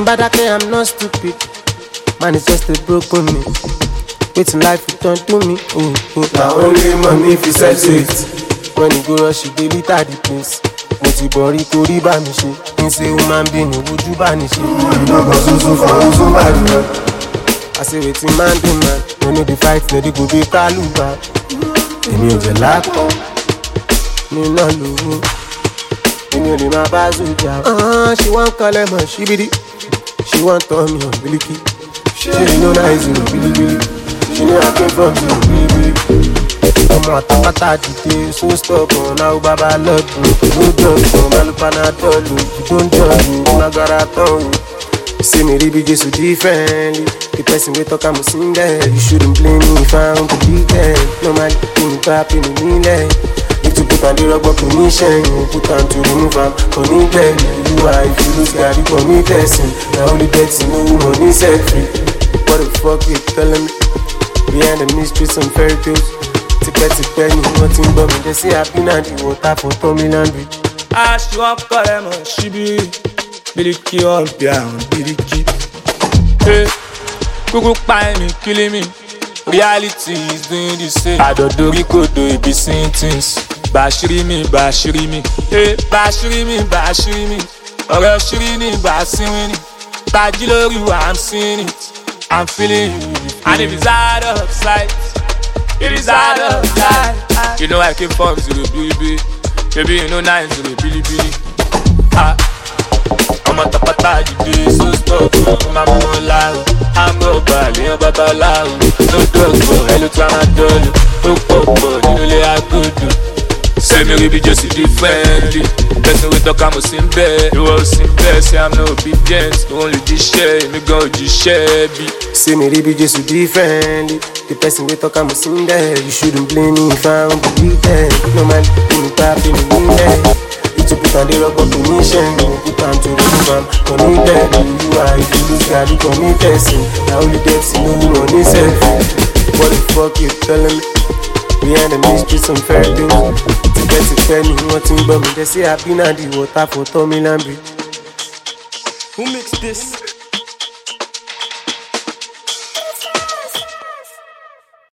Mbadake, I'm not stupid. Manifest a broken me. Waiting life return to me. Now only money if you sell it. When you go rush, you delete the place. Moti bori kori ba mi ṣe. N say human being wojú bá ní ṣe. You no go so for somebody. I say waiting man do man. No need the fight, no dey go be kaluba. Èmi ò jẹ lápọ̀, mi náà lówó. Èmi ò lè máa bá zùjà. She wan call them a shibidi. She wan turn me on biliki. She know that it's bilibili. She know I came from zero bilibili. Ọmọ àtàkàtà dìde so stubborn now baba lọ́dún. No drugs no malupanadolu. You don't judge me, lágbára tán o. See me rí bí Jésù differently. The person wey talk I'm a singer. You shouldn't blame me if I don't believe them. Normally, you grab in the middle. If you put on the rubber permission, you put on to remove am. Connected, you are if you lose God, you commit lesson. Now only that's no money set free. What the fuck you telling me? Behind the mystery, some fairy tales. Tipẹ́ ni wọ́n ti ń gbọ́ mi. They say I've been at the water for Tommy Landry. She wan call them a shibi. Biliki on piano, biliki. Hey, Google find me, killing me. Reality is doing the same. Adodori kodo, it be seeing things. Bashiri me. Hey, bashiri me. Ọ̀rẹ́ ṣírí ni bàṣírí ni. Tají lórí wa, I'm seeing it. I'm feeling it. And if it's out of sight, it is out of sight. You know I came from zero baby. Baby, you know 9 zero bilibili. I'm a tapata, you do so stop. I'm a loud. I'm a bally, I'm a babalawo. No drugs, but hello to my dolly. Oh, you know I could do. Say me we be just differently. Person we talk I'm a simple. You all simple, say I'm no obedience. Only this share, me go just share be. Say me we be just differently. The person we talk I'm a singer. You shouldn't blame me if I don't believe them. No man, you tap in the window. You put on the rubber permission. You put on to remove am. Connected, you are if you lose God, you commit lesson. Now only that's no money set free. What the fuck you telling me? Behind the mystery, some fairy tales. Tipẹ́ ni wọ́n ti ń gbọ́ mi. They say I've been at the water for Tommy Landry. Who makes this?